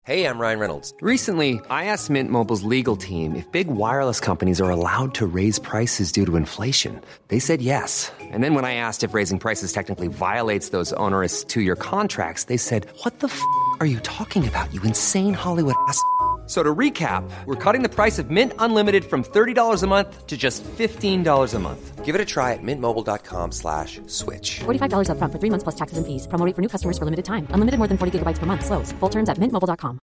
Hey, I'm Ryan Reynolds. Recently, I asked Mint Mobile's legal team if big wireless companies are allowed to raise prices due to inflation. They said yes. And then when I asked if raising prices technically violates those onerous two-year contracts, they said, "What the f*** are you talking about, you insane Hollywood ass?" So to recap, we're cutting the price of Mint Unlimited from $30 a month to just $15 a month. Give it a try at mintmobile.com/switch. $45 up front for 3 months plus taxes and fees. Promo rate for new customers for limited time. Unlimited more than 40 gigabytes per month. Slows full terms at mintmobile.com.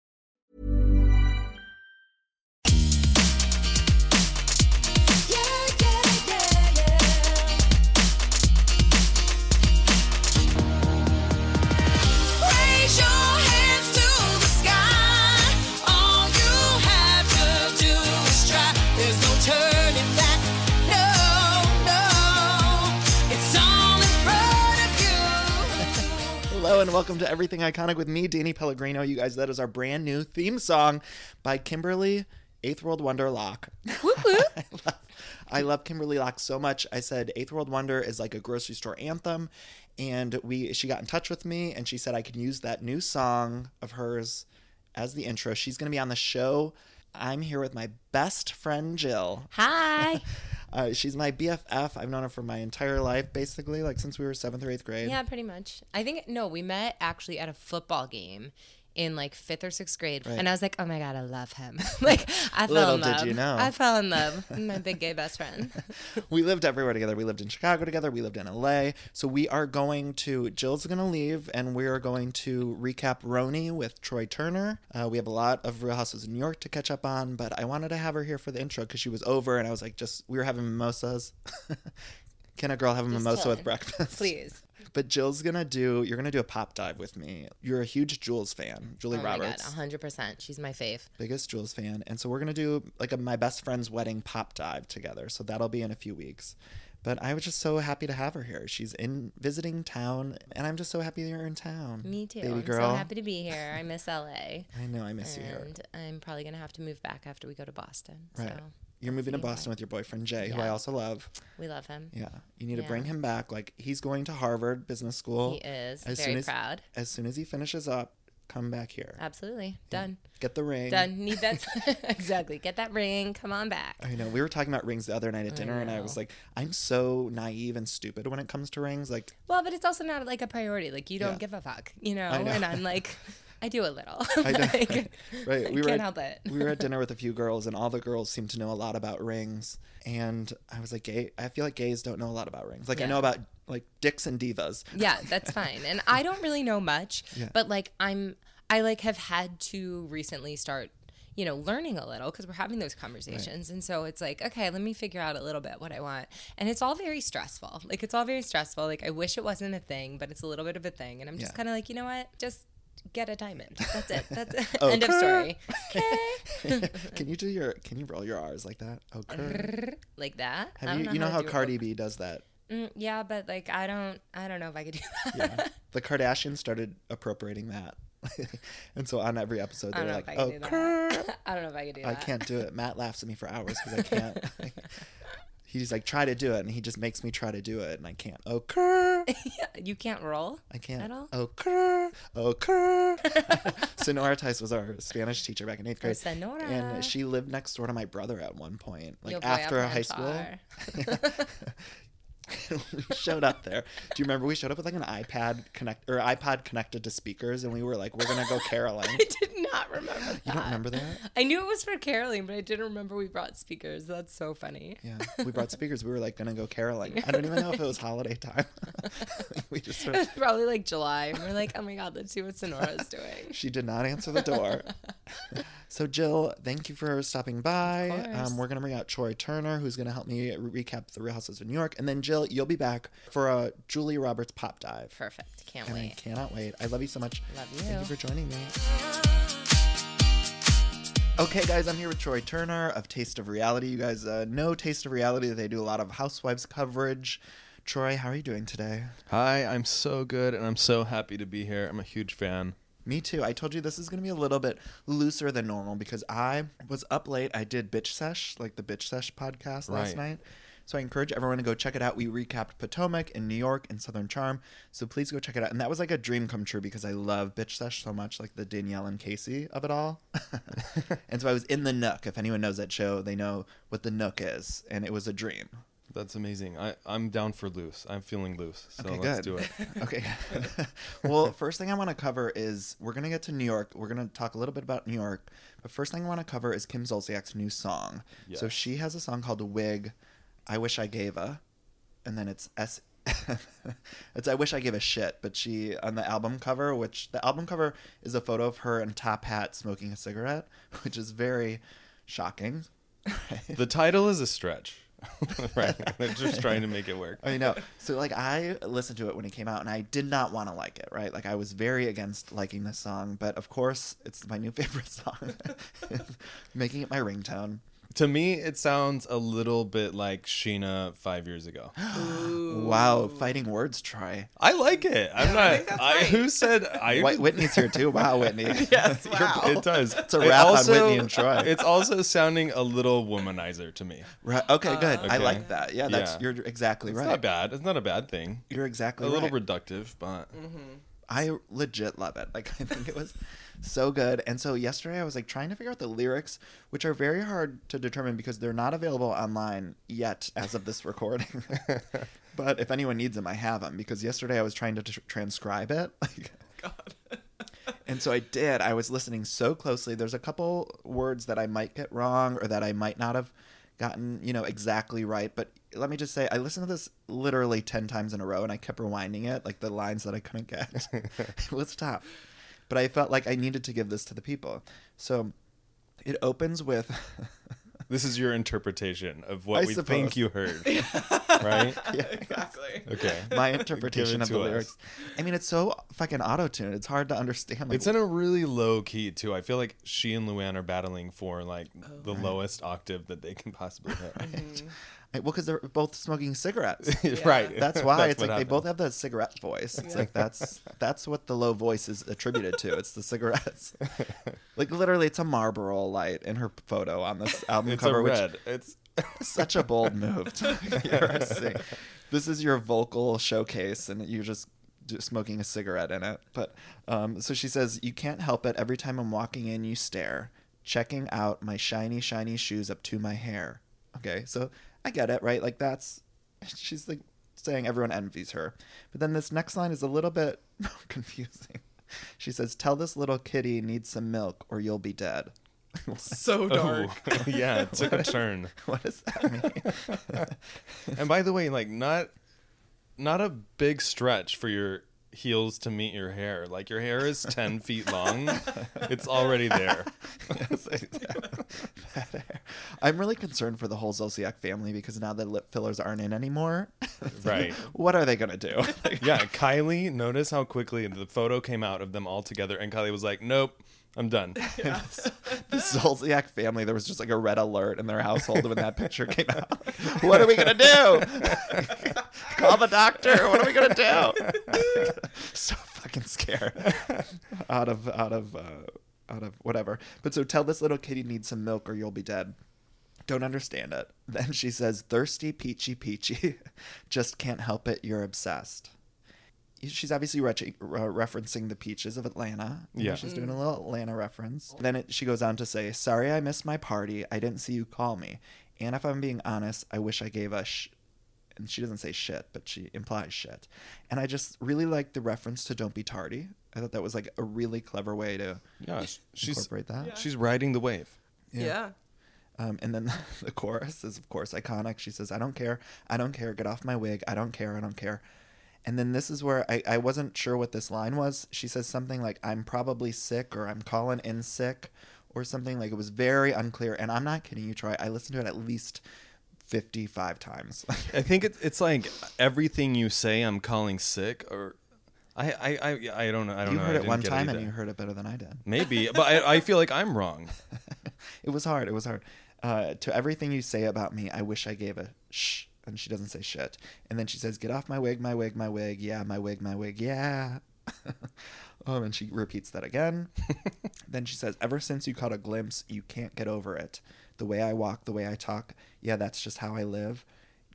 Hello and welcome to Everything Iconic with me, Danny Pellegrino. You guys, that is our brand new theme song by Kimberly, Eighth World Wonder Locke. I love Kimberly Locke so much. I said Eighth World Wonder is like a grocery store anthem, and she got in touch with me and she said I could use that new song of hers as the intro. She's going to be on the show. I'm here with my best friend, Jill. Hi. She's my BFF. I've known her for my entire life, basically, like since we were 7th or 8th grade. Yeah, pretty much. I think, we met actually at a football game in like 5th or 6th grade. Right. And I was like, oh my God, I love him. Like, I fell in love. Little did you know. I fell in love with my big gay best friend. We lived everywhere together. We lived in Chicago together. We lived in LA. So we are Jill's going to leave, and we are going to recap Roni with Troy Turner. We have a lot of Real Housewives of New York to catch up on, but I wanted to have her here for the intro because she was over, and I was like, we were having mimosas. Can a girl have a mimosa with breakfast? Please. But you're going to do a pop dive with me. You're a huge Jules fan, Julie Roberts. Oh my God, 100%. She's my fave. Biggest Jules fan. And so we're going to do like my best friend's wedding pop dive together. So that'll be in a few weeks. But I was just so happy to have her here. She's visiting town, and I'm just so happy that you're in town. Me too. Baby I'm girl. so happy to be here. I miss LA. I know, I miss you here. And I'm probably going to have to move back after we go to Boston. Right. So. You're moving to Boston with your boyfriend, Jay, who I also love. We love him. Yeah. You need to bring him back. Like, he's going to Harvard Business School. He is. Very proud. As soon as he finishes up, come back here. Absolutely. Done. Get the ring. Done. Need that. Exactly. Get that ring. Come on back. I know. We were talking about rings the other night at dinner, and I was like, I'm so naive and stupid when it comes to rings. Like, well, but it's also not like a priority. Like, you don't give a fuck, you know? And I'm like... I do a little. I know. Like, right. We can't help it. We were at dinner with a few girls, and all the girls seem to know a lot about rings. And I was like, I feel like gays don't know a lot about rings. Like, I know about, like, dicks and divas. Yeah, that's fine. And I don't really know much, but, like, I have had to recently start, learning a little because we're having those conversations. Right. And so it's like, okay, let me figure out a little bit what I want. And it's all very stressful. Like, it's all very stressful. Like, I wish it wasn't a thing, but it's a little bit of a thing. And I'm just kind of like, you know what? Just get a diamond. That's it. That's it. End of story. Okay. Can you roll your R's like that? Okay. Like that? You know how Cardi B does that? Yeah, but like I don't know if I could do that. Yeah. The Kardashians started appropriating that. And so on every episode they were like, I don't know if I could do that. I can't do it. Matt laughs at me for hours because I can't. He's like, try to do it, and he just makes me try to do it, and I can't. You can't roll? I can't. At all? Sonora Tice was our Spanish teacher back in 8th grade. Sonora. And she lived next door to my brother at one point. Like, Yo after high school. We showed up there. Do you remember we showed up with like an iPod connected to speakers, and we were like, we're gonna go caroling. I did not remember that. You don't remember that? I knew it was for caroling, but I didn't remember we brought speakers. That's so funny. Yeah, we brought speakers. We were like gonna go caroling. I don't even know if it was holiday time. We just it was probably like July, and we're like, oh my God, let's see what Sonora's doing. She did not answer the door. So Jill, thank you for stopping by. We're going to bring out Troy Turner, who's going to help me recap the Real Housewives of New York. And then Jill, you'll be back for a Julie Roberts pop dive. Perfect. Can't wait. I cannot wait. I love you so much. Love you. Thank you for joining me. Okay, guys, I'm here with Troy Turner of Taste of Reality. You guys know Taste of Reality. They do a lot of housewives coverage. Troy, how are you doing today? Hi, I'm so good, and I'm so happy to be here. I'm a huge fan. Me too. I told you this is going to be a little bit looser than normal because I was up late. I did Bitch Sesh, like the Bitch Sesh podcast last night. So I encourage everyone to go check it out. We recapped Potomac and New York and Southern Charm. So please go check it out. And that was like a dream come true because I love Bitch Sesh so much, like the Danielle and Casey of it all. And so I was in the Nook. If anyone knows that show, they know what the Nook is. And it was a dream. That's amazing. I'm down for loose. I'm feeling loose. So Okay, let's good. do it. Okay. Well, first thing I want to cover is we're going to get to New York. We're going to talk a little bit about New York. But first thing I want to cover is Kim Zolciak's new song. Yeah. So she has a song called Wig, I Wish I Gave a. And then it's it's I Wish I Gave a Shit. But she, on the album cover, which the album cover is a photo of her in top hat smoking a cigarette, which is very shocking. The title is a stretch. Right. They're just trying to make it work. I know. So like I listened to it when it came out and I did not want to like it, right? Like I was very against liking this song, but of course it's my new favorite song. Making it my ringtone. To me, it sounds a little bit like Sheena 5 years ago. Wow, fighting words, Troy. I like it. I'm not. Who said I? Whitney's here too. Wow, Whitney. Yes, wow. It does. It's a rap on Whitney and Troy. It's also sounding a little womanizer to me. Right. Okay, good. I Okay. like that. Yeah, that's Yeah. you're exactly It's right. not bad. It's not a bad thing. You're exactly A little right. reductive, but I legit love it. Like I think it was so good. And so yesterday I was like trying to figure out the lyrics, which are very hard to determine because they're not available online yet as of this recording. But if anyone needs them, I have them because yesterday I was trying to transcribe it. Like, God. And so I did. I was listening so closely. There's a couple words that I might get wrong or that I might not have gotten, exactly right. But let me just say, I listened to this literally 10 times in a row and I kept rewinding it, like the lines that I couldn't get. It was tough. But I felt like I needed to give this to the people. So it opens with... this is your interpretation of what I we suppose. think you heard, right? Yeah, Exactly. Okay. my interpretation Give of it the to us. lyrics. I mean, it's so fucking auto-tuned. It's hard to understand. Like, It's in a really low key too. I feel like she and Luann are battling for like the lowest octave that they can possibly hit. well, because they're both smoking cigarettes. Right. That's why it's what like they happened. both have the cigarette voice. It's like that's what the low voice is attributed to. It's the cigarettes. Like literally, it's a Marlboro light in her photo on this album It's cover, a which red. It's is such a bold move to hear her sing. This is your vocal showcase, and you're just smoking a cigarette in it. But so she says, "You can't help it. Every time I'm walking in, you stare, checking out my shiny, shiny shoes up to my hair." Okay, so I get it, right? Like she's like saying everyone envies her. But then this next line is a little bit confusing. She says, "Tell this little kitty needs some milk or you'll be dead." So dark. oh, yeah, it took a turn. What does that mean? And by the way, like not a big stretch for your heels to meet your hair. Like your hair is 10 feet long. It's already there. I'm really concerned for the whole Zolciak family because now the lip fillers aren't in anymore. Right. What are they going to do? Yeah, Kylie, notice how quickly the photo came out of them all together and Kylie was like, "Nope, I'm done." The Zolciak family, there was just like a red alert in their household when that picture came out. What are we going to do? Call the doctor. What are we going to do? So fucking scared. Out of whatever. But so tell this little kitty needs some milk or you'll be dead. Don't understand it. Then she says, thirsty, peachy, peachy. Just can't help it. You're obsessed. She's obviously referencing the peaches of Atlanta. Yeah. She's doing a little Atlanta reference. Then she goes on to say, sorry I missed my party. I didn't see you call me. And if I'm being honest, I wish I gave a and she doesn't say shit, but she implies shit. And I just really like the reference to Don't Be Tardy. I thought that was like a really clever way to incorporate that. She's riding the wave. Yeah. And then the chorus is, of course, iconic. She says, I don't care. I don't care. Get off my wig. I don't care. I don't care. And then this is where I wasn't sure what this line was. She says something like, I'm probably sick or I'm calling in sick or something. Like it was very unclear. And I'm not kidding you, Troy. I listened to it at least 55 times. I think it's like everything you say I'm calling sick or I don't know. I don't You know. heard I it one didn't get time either. and you heard it better than I did. Maybe, but I feel like I'm wrong. It was hard. It was hard. To everything you say about me, I wish I gave a shh. And she doesn't say shit. And then she says, get off my wig, my wig, my wig. Yeah, my wig, my wig. Yeah. And she repeats that again. Then she says, ever since you caught a glimpse, you can't get over it. The way I walk, the way I talk. Yeah, that's just how I live.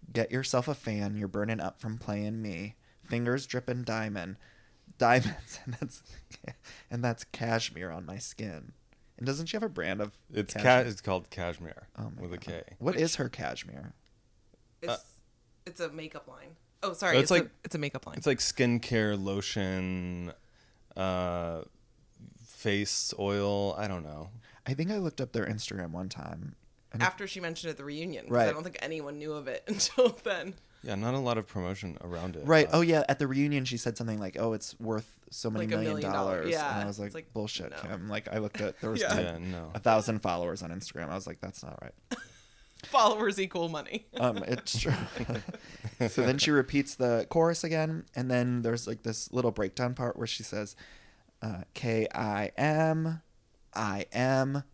Get yourself a fan. You're burning up from playing me. Fingers dripping diamonds, and that's cashmere on my skin. And doesn't she have a brand of? It's cashmere? it's called Cashmere with a K. What is her cashmere? It's a makeup line. Oh, sorry. It's like it's a makeup line. It's like skincare, lotion, face oil. I don't know. I think I looked up their Instagram one time. After she mentioned it at the reunion. 'Cause Right. I don't think anyone knew of it until then. Yeah, not a lot of promotion around it. Right. but- Oh, yeah. At the reunion, she said something like, "Oh, it's worth so many Like $1 million million. dollars." Yeah. And I was like, It's like, "Bullshit, no. Kim." Like, I looked at there was Yeah. Yeah, no. 1,000 followers on Instagram. I was like, "That's not right." Followers equal money. It's true. So then she repeats the chorus again, and then there's like this little breakdown part where she says, "K-I-M, I-M,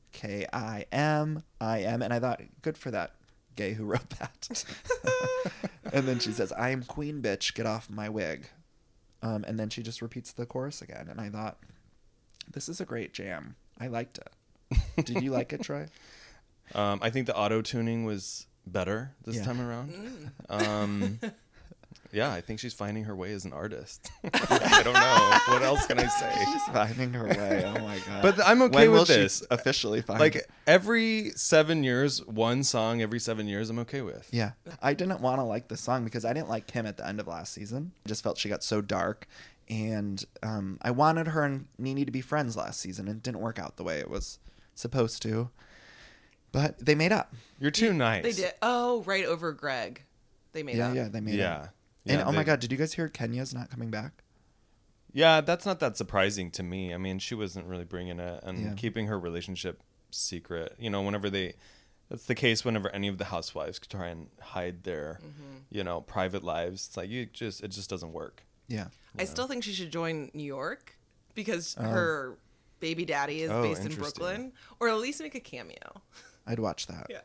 K-I-M, I-M," and I thought, good for that gay who wrote that. And then she says, "I am queen, bitch, get off my wig," and then she just repeats the chorus again, and I thought, this is a great jam. I liked it. Did you like it, Troy? I think the auto tuning was better this Yeah. time around. Yeah, I think she's finding her way as an artist. I don't know. What else can I say? She's finding her way. Oh my god! But I'm okay when will with this. She officially find Like it? every 7 years, one song every 7 years, I'm okay with. Yeah, I didn't want to like the song because I didn't like Kim at the end of last season. I just felt she got so dark, and I wanted her and Nene to be friends last season. It didn't work out the way it was supposed to, but they made up. You're too nice. They did. Oh, right over Greg. They made up. Yeah, they made Yeah. up. Yeah, And oh my they- god, did you guys hear Kenya's not coming back? Yeah, that's not that surprising to me. I mean, she wasn't really bringing it and Yeah. keeping her relationship secret. You know, that's the case whenever any of the housewives try and hide their, private lives. It's like it just doesn't work. Yeah, I still think she should join New York because her baby daddy is Oh, based in interesting. Brooklyn, or at least make a cameo. I'd watch that. Yeah.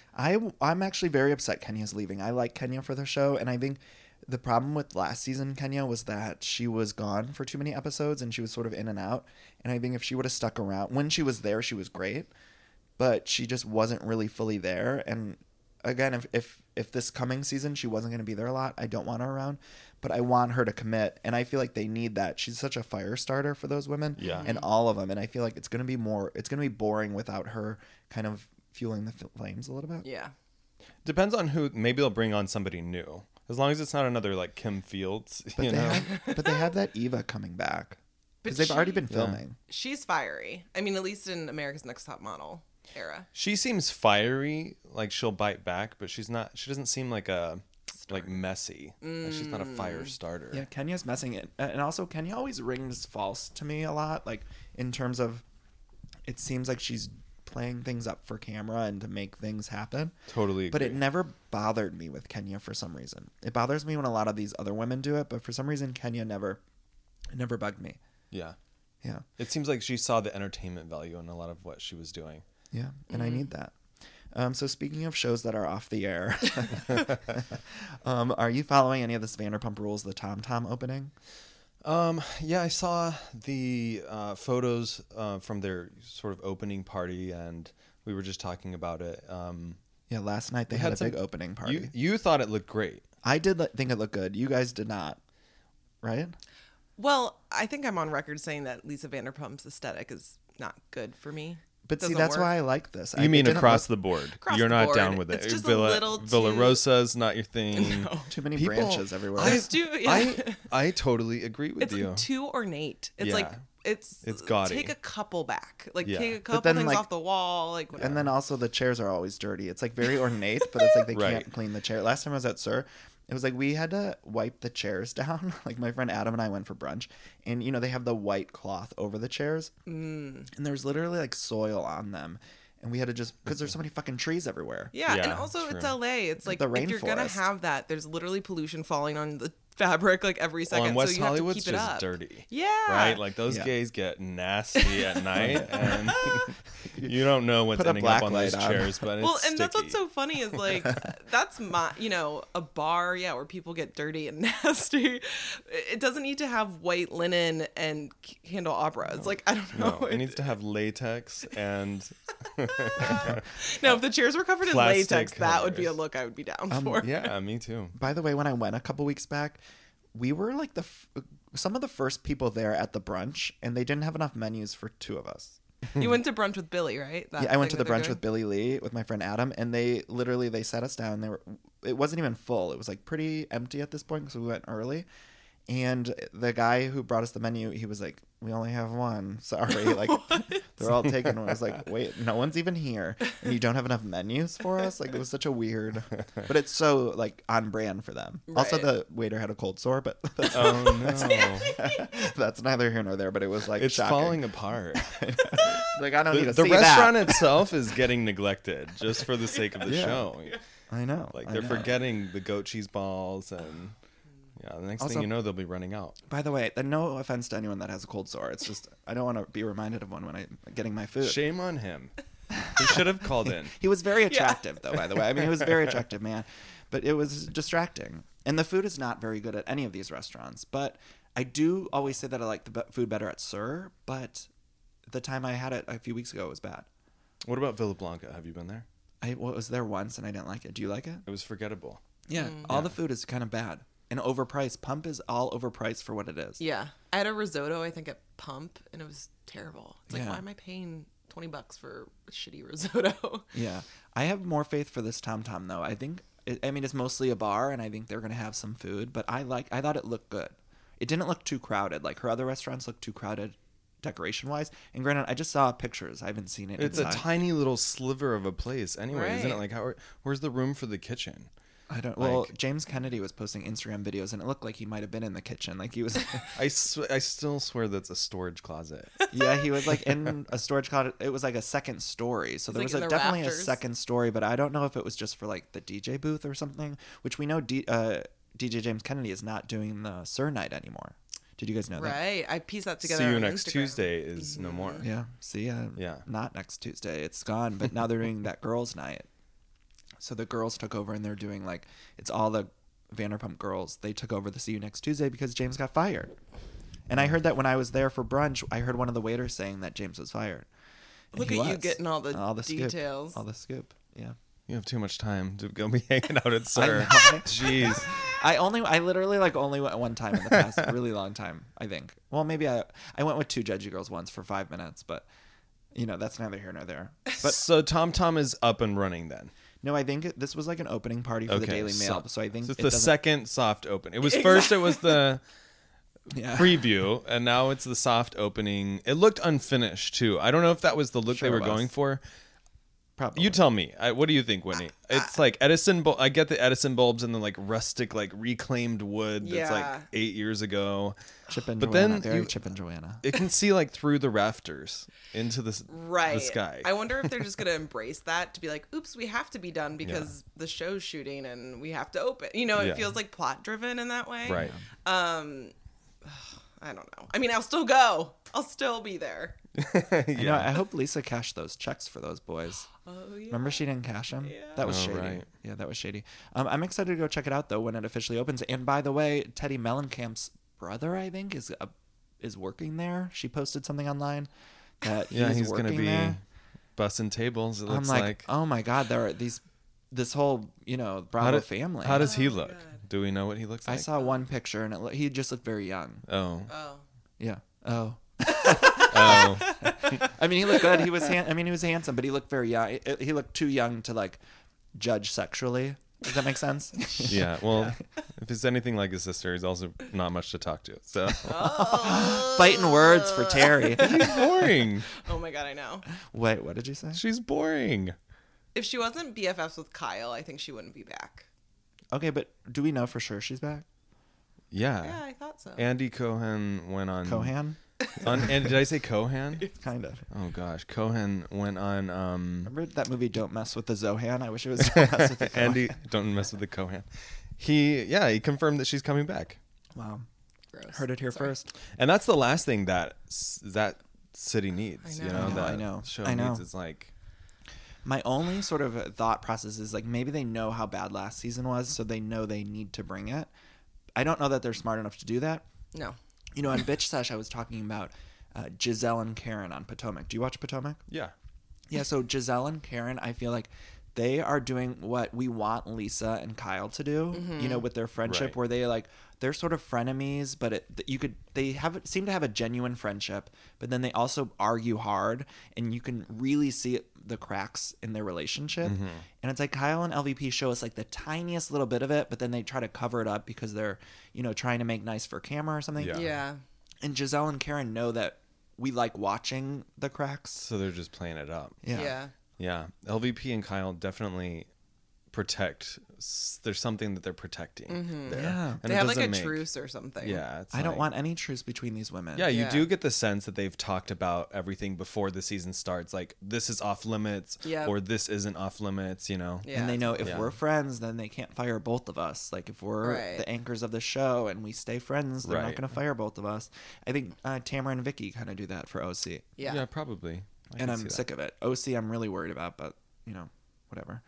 I'm actually very upset Kenya's leaving. I like Kenya for the show, and I think the problem with last season Kenya was that she was gone for too many episodes and she was sort of in and out. And I think if she would have stuck around when she was there, she was great, but she just wasn't really fully there. And again, if this coming season she wasn't going to be there a lot, I don't want her around, but I want her to commit, and I feel like they need that. She's such a fire starter for those women, Yeah. and all of them. And I feel like it's going to be boring without her kind of fueling the flames a little bit. Yeah. Depends on who. Maybe they'll bring on somebody new. As long as it's not another like Kim Fields, But they have that Eva coming back because they've already been filming. She's fiery. I mean, at least in America's Next Top Model era. She seems fiery, like she'll bite back, but she's not. She doesn't seem like messy. Like she's not a fire starter. Yeah, Kenya's messing it, and also Kenya always rings false to me a lot. Like in terms of, it seems like she's playing things up for camera and to make things happen. Totally But it agree. never bothered me with Kenya for some reason. It bothers me when a lot of these other women do it, but for some reason Kenya never bugged me. Yeah. Yeah. It seems like she saw the entertainment value in a lot of what she was doing. Yeah, and I need that. So speaking of shows that are off the air, are you following any of this Vanderpump Rules, the Tom Tom opening? Yeah, I saw the photos from their sort of opening party, and we were just talking about it. Yeah, last night they We had had a some- big opening party. You thought it looked great. I did think it looked good. You guys did not, right? Well, I think I'm on record saying that Lisa Vanderpump's aesthetic is not good for me. But see, Doesn't that's work. why I like this. You mean it didn't across look the board? Across You're the not board. down with it. It's just a Villa, little Villa too- Rosa's not your thing. No. too many People- branches everywhere. It's too, yeah. I totally agree with It's you. too ornate. It's Yeah. like it's gaudy. Take a couple back, like Yeah. take a But couple then, things like- off the wall, like whatever. And then also the chairs are always dirty. It's like very ornate, but it's like they Right. can't clean the chair. Last time I was at Sir, it was like we had to wipe the chairs down. Like my friend Adam and I went for brunch, and they have the white cloth over the chairs, and there's literally like soil on them, and we had to just because there's so many fucking trees everywhere. yeah, and Yeah, also it's true. LA. It's like The if you're gonna rainforest. have that, there's literally pollution falling on the fabric like every Well, second. and West so you have to Hollywood's keep it just up. dirty. Yeah. Right? Like those Yeah. gays get nasty at night, and You don't know what's Put a ending black up on those light on. chairs, but it's Well, and that's sticky. what's so funny is like that's my, a bar, where people get dirty and nasty. It doesn't need to have white linen and handle opera. It's like I don't know. No, it needs to have latex and No, if the chairs were covered in Plastic latex, that would be a covers. look I would be down for. yeah, me too. By the way, when I went a couple weeks back, we were like some of the first people there at the brunch, and they didn't have enough menus for 2 of us. You went to brunch with Billy, right? That Yeah, I went to thing the that they're brunch with Billy Lee with my friend Adam, and they sat us down. It wasn't even full. It was like pretty empty at this point because we went early. And the guy who brought us the menu, he was like, "We only have one. Sorry." Like they're all taken. And I was like, "Wait, no one's even here, and you don't have enough menus for us?" Like it was such a weird, but it's so like on brand for them. Also, Right. the waiter had a cold sore, but that's, Oh no, that's neither here nor there. But it was like it's shocking. falling apart. Like I don't need to The see restaurant that. itself is getting neglected just for the sake of the Yeah. show. I know. Like I they're know. forgetting the goat cheese balls, and the next Also- thing you know, they'll be running out. By the way, no offense to anyone that has a cold sore. It's just I don't want to be reminded of one when I'm getting my food. Shame on him. He should have called in. He was very attractive, though, by the way. I mean, he was a very attractive man, but it was distracting. And the food is not very good at any of these restaurants. But I do always say that I like the food better at Sir, but the time I had it a few weeks ago, it was bad. What about Villa Blanca? Have you been there? I was there once and I didn't like it. Do you like it? It was forgettable. Yeah. All the food is kind of bad and overpriced. Pump is all overpriced for what it is. Yeah. I had a risotto, I think, at Pump, and it was terrible. It's like, Yeah. why am I paying $20 for a shitty risotto? Yeah. I have more faith for this Tom Tom, though. I think, it's mostly a bar, and I think they're going to have some food, but I thought it looked good. It didn't look too crowded. Like her other restaurants looked too crowded decoration-wise. And granted, I just saw pictures. I haven't seen it It's inside. a tiny little sliver of a place anyway, isn't it? Right. Like, where's the room for the kitchen? I don't. Well, like- James Kennedy was posting Instagram videos, and it looked like he might have been in the kitchen. Like he was. I still swear that's a storage closet. Yeah, he was like in a storage closet. It was like a second story, so there like was in the definitely a rafters. second story. But I don't know if it was just for like the DJ booth or something. Which we know DJ James Kennedy is not doing the Sir Night anymore. Did you guys know that? Right. I pieced that together. See you on next Instagram. Tuesday is no more. Yeah. See, Yeah. Not next Tuesday. It's gone. But now they're doing that girls' night. So the girls took over, and they're doing like it's all the Vanderpump girls. They took over the See You Next Tuesday because James got fired. And I heard that when I was there for brunch, I heard one of the waiters saying that James was fired. And Look he at you was. getting all the scoop. details. All the scoop. Yeah. You have too much time to go be hanging out at Sir. know. Jeez. I literally like only went one time in the past, a really long time, I think. Well, maybe I went with 2 judgy girls once for 5 minutes, but that's neither here nor there. But So Tom Tom is up and running then. no, I think this was like an opening party for the Daily Mail. So I think it's it the doesn't- second soft open. It was first. It was the yeah. preview, and now it's the soft opening. It looked unfinished too. I don't know if that was the look Sure they were was. going for. Probably. You tell me. What do you think, Whitney? It's like Edison. I get the Edison bulbs and the like rustic, like reclaimed wood that's like Yeah. 8 years ago. Chip and But Joanna. then Very you- Chip and Joanna. It can see like through the rafters into the Right. the sky. I wonder if they're just going to embrace that to be like, oops, we have to be done because the show's shooting and we have to open. It Yeah. feels like plot driven in that way. Right. I don't know. I mean, I'll still go. I'll still be there. I hope Lisa cashed those checks for those boys. Oh, yeah. Remember she didn't cash them? That was Oh, shady. right. Yeah, that was shady. I'm excited to go check it out though when it officially opens. And by the way, Teddy Mellencamp's brother, I think, is working there. She posted something online that Yeah, he's working gonna be there. bussing tables. It I'm looks like, oh my god, there are this whole Bravo family. How does he look? Do we know what he looks I like? saw one picture and he just looked very young. Oh. Oh. Yeah. Oh. Oh. I mean, he looked good. He was he was handsome, but he looked very young. He looked too young to like judge sexually. Does that make sense? Yeah. Well, if he's anything like his sister, he's also not much to talk to. So Fighting words for Terry. he's boring. Oh my God, I know. Wait, what did you say? She's boring. If she wasn't BFFs with Kyle, I think she wouldn't be back. Okay, but do we know for sure she's back? Yeah. Yeah, I thought so. Andy Cohen went on Cohan? and did I say Cohan? Kind of. Oh gosh, Cohen went on. Remember that movie Don't Mess with the Zohan? I wish it was Don't Mess with the Cohan. Andy, don't mess with the Cohen. He confirmed that she's coming back, Wow. Gross. Heard it here Sorry. first. and that's the last thing that city needs. I know. That I know. show I know. needs. It's like, My only sort of thought process is like maybe they know how bad last season was, so they know they need to bring it. I don't know that they're smart enough to do that. No. You know, on Bitch Sesh, I was talking about Giselle and Karen on Potomac. Do you watch Potomac? yeah. Yeah, so Giselle and Karen, I feel like they are doing what we want Lisa and Kyle to do, you know, with their friendship, Right. where they're sort of frenemies, but they seem to have a genuine friendship, but then they also argue hard, and you can really see the cracks in their relationship. And it's like Kyle and LVP show us like the tiniest little bit of it, but then they try to cover it up because they're, you know, trying to make nice for camera or something. Yeah. Yeah. And Giselle and Karen know that we like watching the cracks. So they're just playing it up. Yeah. Yeah. LVP and Kyle definitely protect. There's something that they're protecting there. Yeah. And They it have like a doesn't make- truce or something. Yeah. It's I don't like- want any truce between these women. Yeah, you Yeah. do get the sense that they've talked about everything before the season starts. Like, this is off limits, Yep. or this isn't off limits, you know? Yeah. And they know if Yeah. we're friends, then they can't fire both of us. Like if we're Right. the anchors of the show and we stay friends, they're not Right. going to fire both of us. I think Tamara and Vicky kind of do that for OC, Yeah. Probably. I and can I'm see that. sick of it. OC, I'm really worried about, but you know, whatever.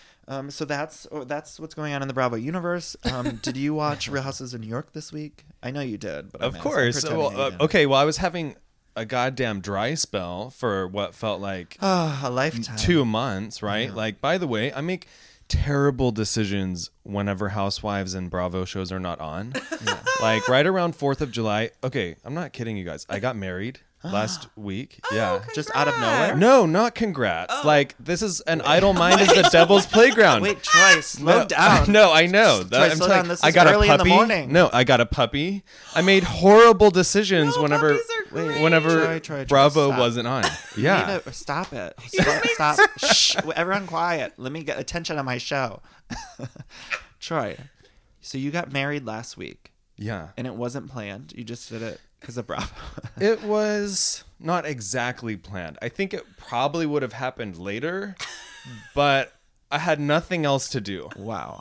So that's what's going on in the Bravo universe. Did you watch Real Houses of New York this week? I know you did, but Of I'm course. pretending Well, you didn't. okay, well, I was having a goddamn dry spell for what felt like A lifetime. 2 months, right? Like, by the way, I make terrible decisions whenever Housewives and Bravo shows are not on. Like right around 4th of July. Okay, I'm not kidding you guys. I got married last week. Yeah. Just out of nowhere. No, not congrats. Like, this is an idle mind is the devil's playground. Wait, Troy, slow down. No, I know. Troy, I'm slow telling- down. This I is got early a in the puppy. morning. No, I got a puppy. I made horrible decisions No, whenever puppies are great. whenever Troy, Bravo stop. wasn't on. You Yeah. need to- stop it. Stop. Shh. Everyone quiet. Let me get attention on my show. Troy, so you got married last week, Yeah. and it wasn't planned. You just did it because of Bravo. It was not exactly planned. I think it probably would have happened later, but I had nothing else to do. Wow.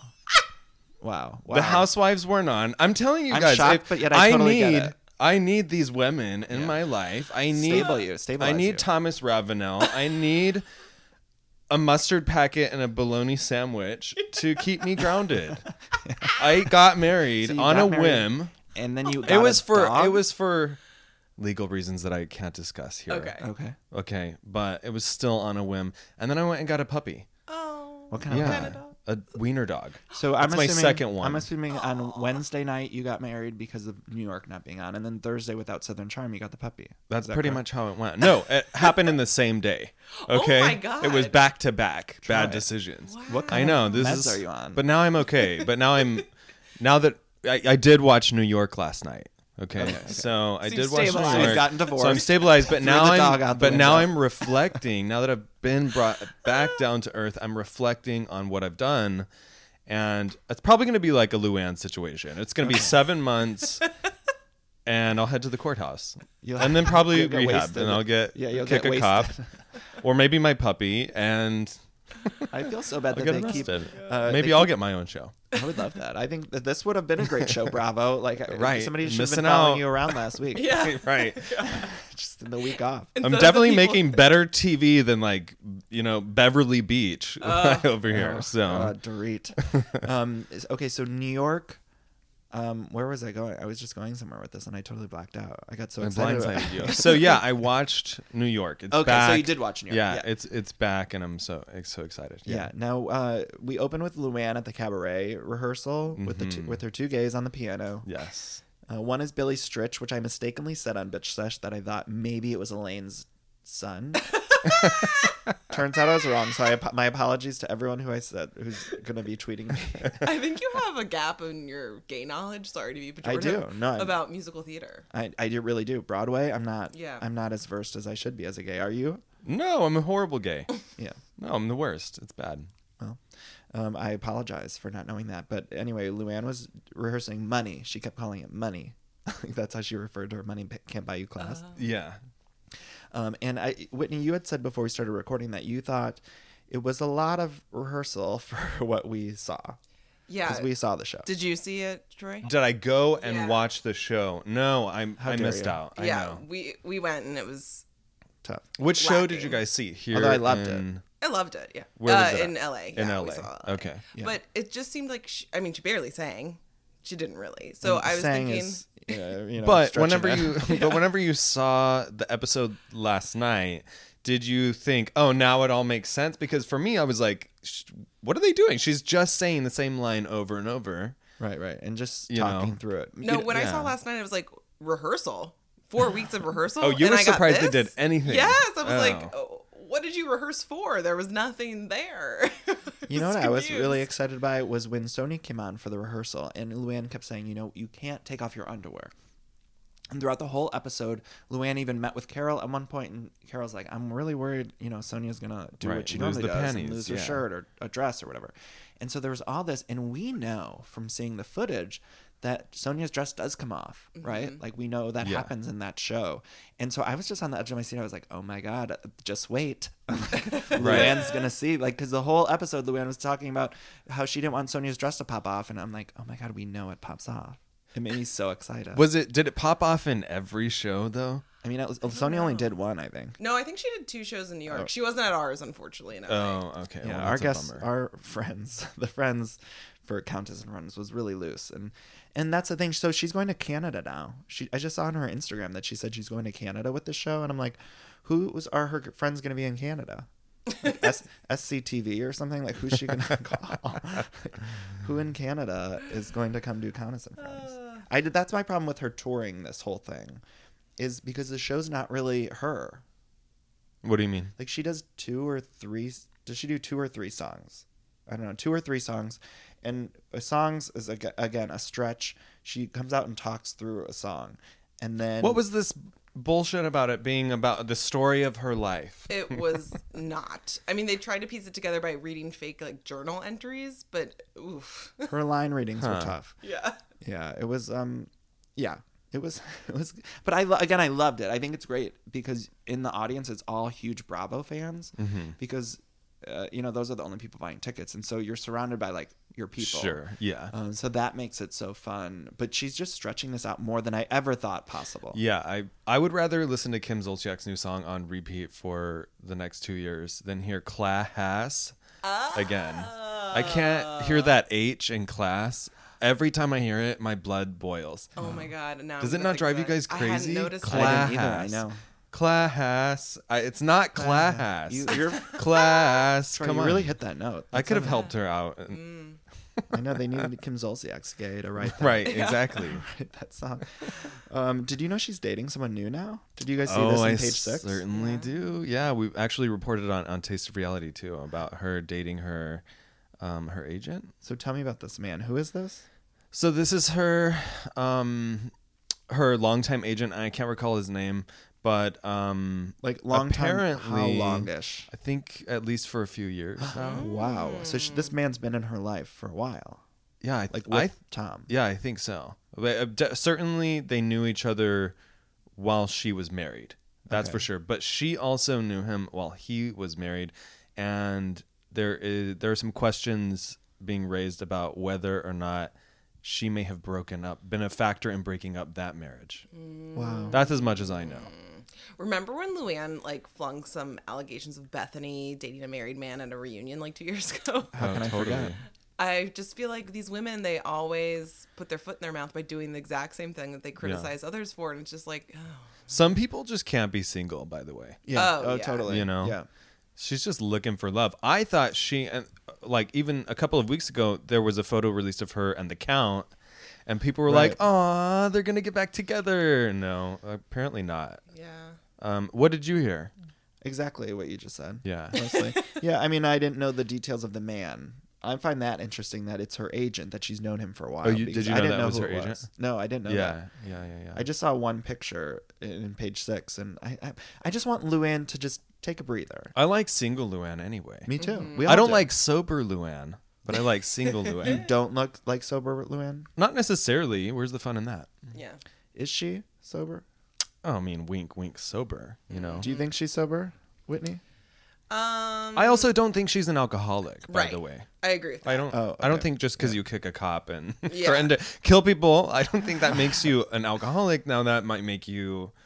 The Housewives weren't on. I'm telling you I'm guys, shocked, but yet I totally get it. I need these women in my life. I need Stabilize I need you. Thomas Ravenel. I need a mustard packet and a bologna sandwich to keep me grounded. I got married So you on got a married, whim. and then you. Got It was a dog? it was for legal reasons that I can't discuss here. Okay. Okay. Okay, but it was still on a whim. And then I went and got a puppy. Oh. What kind of Yeah. dog? A wiener dog. So That's I'm my assuming, second one. I'm assuming on Wednesday night you got married because of New York not being on, and then Thursday without Southern Charm you got the puppy. That's Is that pretty correct? much how it went. No, it happened in the same day. Okay. Oh my God. It was back to back bad Try. decisions. What I kind know of this meds is. are you on? But now I'm okay. But now that I did watch New York last night. Okay. So I you've did watch New stabilized. York. You've gotten divorced. So I'm stabilized, but Threw now the dog out the now window. I'm reflecting. Now that I've been brought back down to earth, I'm reflecting on what I've done. And it's probably going to be like a Luann situation. It's going to be 7 months, and I'll head to the courthouse, You'll- and then probably you'll get rehab, wasted. and I'll You'll kick get a cop, wasted. or maybe my puppy, and I feel so bad I'll that get they keep. arrested. they Maybe I'll keep- get my own show. I would love that. I think that this would have been a great show, Bravo. Like, Right. somebody should have Missing been following out. you around last week. Yeah. Right. Just in the week off. I'm Instead of definitely the people- making better TV than like Beverly Beach over here. So Dorit. Okay, so New York. Where was I going? I was just going somewhere with this, and I totally blacked out. I got so I excited. blindsided you. So yeah, I watched New York. It's Okay, back. so you did watch New York. Yeah, Yeah. it's back, and I'm so excited. Yeah. Now we open with Luann at the cabaret rehearsal with with her two gays on the piano. Yes. One is Billy Stritch, which I mistakenly said on Bitch Sesh that I thought maybe it was Elaine's son. Turns out I was wrong. So my apologies to everyone who I said who's gonna be tweeting me. I think you have a gap in your gay knowledge. Sorry to be pejorative. do. No, about musical theater. I do really do. Broadway. I'm not. Yeah. I'm not as versed as I should be as a gay. Are you? No, I'm a horrible gay. Yeah. No, I'm the worst. It's bad. Well, I apologize for not knowing that. But anyway, Luann was rehearsing Money. She kept calling it Money. That's how she referred to her Money Can't Buy You class. Yeah. And Whitney, you had said before we started recording that you thought it was a lot of rehearsal for what we saw. Yeah. Because we saw the show. Did you see it, Troy? Did I go and Yeah. watch the show? No, I dare missed you. out. I yeah. know. We went and it was tough. Which show did lacking. you guys see here? Although I loved it. I loved it. Yeah. Where was it in at? LA. In Yeah, we LA. saw Okay. Yeah. But it just seemed like she barely sang. She didn't really. So I was Saying thinking. is, you know, But stretching whenever it. but whenever you saw the episode last night, did you think, oh, now it all makes sense? Because for me, I was like, what are they doing? She's just saying the same line over and over. right, and just You talking know. through it. No, when I yeah. saw last night, it was like rehearsal. 4 weeks of rehearsal. Oh, you and were I got surprised they this? did anything. Yes, I was Oh. like, oh, what did you rehearse for? There was nothing there. You know what I was confused. really excited by was when Sony came on for the rehearsal, and Luann kept saying, you can't take off your underwear. And throughout the whole episode, Luann even met with Carol at one point, and Carol's like, I'm really worried, Sonia's going to do Right, what she lose normally the does panties, and lose her yeah. shirt or a dress or whatever. And so there was all this, and we know from seeing the footage that Sonia's dress does come off, right? Like, we know that Yeah. happens in that show. And so I was just on the edge of my seat. I was like, oh my God, just wait. Luann's going to see. Like, because the whole episode, Luann was talking about how she didn't want Sonia's dress to pop off. And I'm like, oh my God, we know it pops off. It made me so excited. Did it pop off in every show though? I mean, Sonia only did one, I think. No, I think she did 2 shows in New York. She wasn't at ours, unfortunately. In LA. Oh, okay. Yeah, Well, our that's a guests, bummer. our friends, the friends for Countess and Runs was really loose, and that's the thing. So she's going to Canada now. I just saw on her Instagram that she said she's going to Canada with the show, and I'm like, are her friends going to be in Canada? Like SCTV or something? Like, who's she going to call? Who in Canada is going to come do Countess and Friends? That's my problem with her touring this whole thing, is because the show's not really her. What do you mean? Like, she does 2 or 3. Does she do 2 or 3 songs? I don't know, 2 or 3 songs. And songs is, again, a stretch. She comes out and talks through a song. And then... What was this bullshit about it being about the story of her life? It was not. I mean, they tried to piece it together by reading fake journal entries, but oof. Her line readings were tough. Yeah. Yeah, it was... It was, but I loved it. I think it's great because in the audience, it's all huge Bravo fans because, those are the only people buying tickets. And so you're surrounded by like your people. Sure. Yeah. So that makes it so fun. But she's just stretching this out more than I ever thought possible. Yeah, I would rather listen to Kim Zolciak's new song on repeat for the next 2 years than hear Class again. I can't hear that H in Class. Every time I hear it, my blood boils. Oh my God. Now Does I'm it gonna not drive you think guys about it. crazy? I hadn't noticed I that. didn't either, I know. Class. It's not Class. You're Class. Troy, Come you on. really hit that note. I could have helped her out. I know they needed Kim Zolciak's gay to write that. Right, exactly. Write that song. Did you know she's dating someone new now? Did you guys see this on I page 6? certainly do. Yeah, we actually reported on Taste of Reality too about her dating her agent. So tell me about this man. Who is this? So this is her longtime agent. I can't recall his name, but Like long time? How apparently, longish? I think at least for a few years now. Wow. So this man's been in her life for a while. Yeah, Like with Tom. Yeah, I think so. But, certainly, they knew each other while she was married. That's Okay. for sure. But she also knew him while he was married, and there are some questions being raised about whether or not she may have been a factor in breaking up that marriage. Wow. That's as much as I know. Remember when Luann flung some allegations of Bethany dating a married man at a reunion 2 years ago? How can I forget? I just feel like these women, they always put their foot in their mouth by doing the exact same thing that they criticize others for. And it's just like, oh. Some people just can't be single, by the way. Yeah. Oh, yeah. Totally. You know? Yeah. She's just looking for love. I thought even a couple of weeks ago, there was a photo released of her and the Count, and people were like, "Aw, they're gonna get back together." No, apparently not. Yeah. What did you hear? Exactly what you just said. Yeah. Mostly. Yeah. I mean, I didn't know the details of the man. I find that interesting that it's her agent, that she's known him for a while. Oh, did because you I know didn't that was who her it agent? No, I didn't know that. Yeah. I just saw one picture in page 6, and I just want Luann to just take a breather. I like single Luann anyway. Me too. Mm-hmm. We all I don't do. like sober Luann, but I like single You Luann. don't look like sober Luann? Not necessarily. Where's the fun in that? Yeah. Is she sober? Oh, I mean, wink, wink, sober. You know. Do you think she's sober, Whitney? I also don't think she's an alcoholic. By Right. the way. I agree with that. I don't. Oh, I don't okay. think just because you kick a cop and Yeah. threaten to kill people, I don't think that makes you an alcoholic. Now that might make you